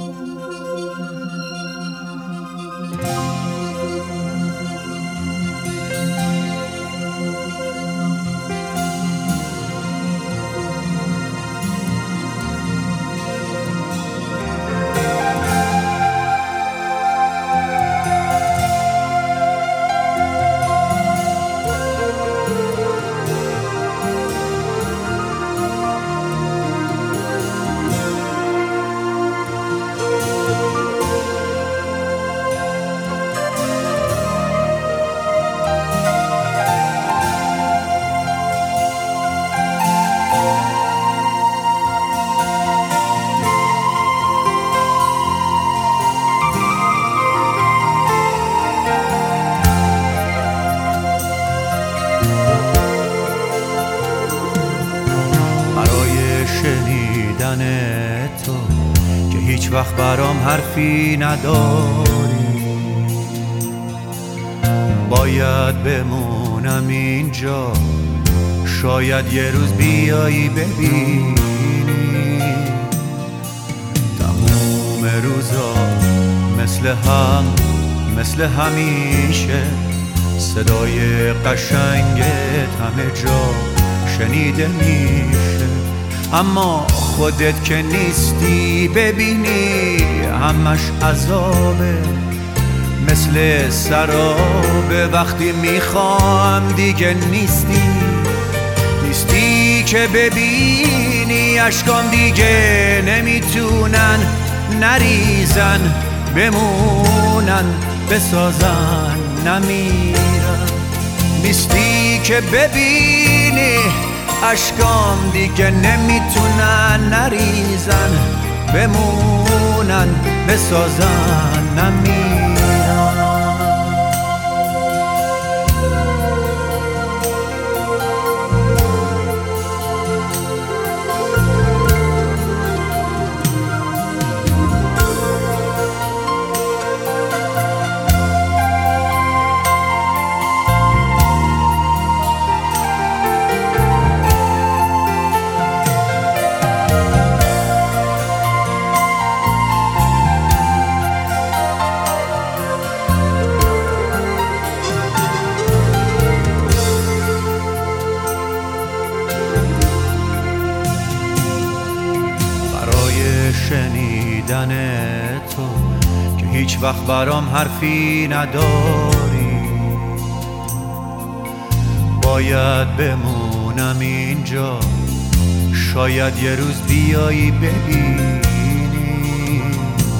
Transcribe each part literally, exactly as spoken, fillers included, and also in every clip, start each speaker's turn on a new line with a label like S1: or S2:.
S1: شنیدن تو که هیچ وقت برام حرفی نداری، باید بمونم اینجا، شاید یه روز بیایی ببینی. تموم روزا مثل هم مثل همیشه، صدای قشنگت همه جا شنیده میشه، اما خودت که نیستی ببینی همش عذابه، مثل سرابه. وقتی میخوام دیگه نیستی، نیستی که ببینی اشکام دیگه نمیتونن نریزن، بمونن بسازن نمیرن. نیستی که ببینی اشکام دیگه نمیتونن نریزن، بمونن بسازن نمیرن. شنیدن تو که هیچ وقت برام حرفی نداری، باید بمونم اینجا، شاید یه روز بیایی ببینی.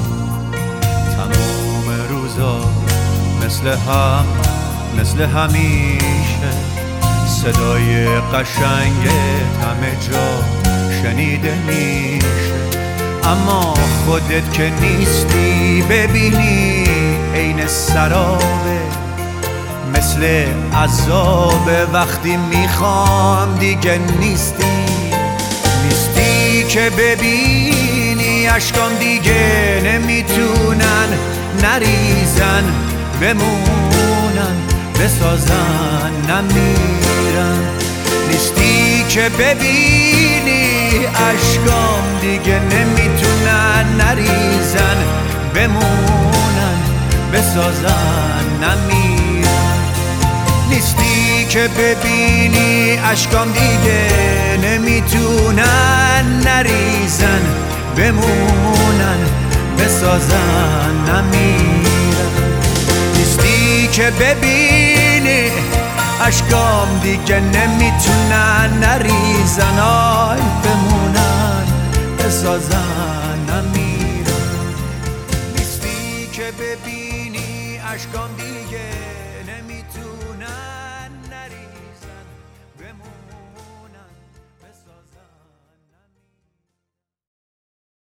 S1: تموم روزا مثل هم مثل همیشه، صدای قشنگت همه جا شنیده میشه، اما خودت که نیستی ببینی عین سرابه، مثل عذابه. وقتی میخوام دیگه نیستی، نیستی که ببینی اشکام دیگه نمیتونن نریزن، بمونن بسازن نمیرن. نیستی که ببینی اشکام دیگه نمیتونن نریزن، بمونن بسازن نمیرن. نیستی که ببینی اشکام دیگه نمیتونن نریزن، بمونن بسازن نمیرن. نیستی که ببینی اشکام دیگه نمیتونن نریزن، آی بمونن بسازن نمیرن. نیستی که ببینی اشکام دیگه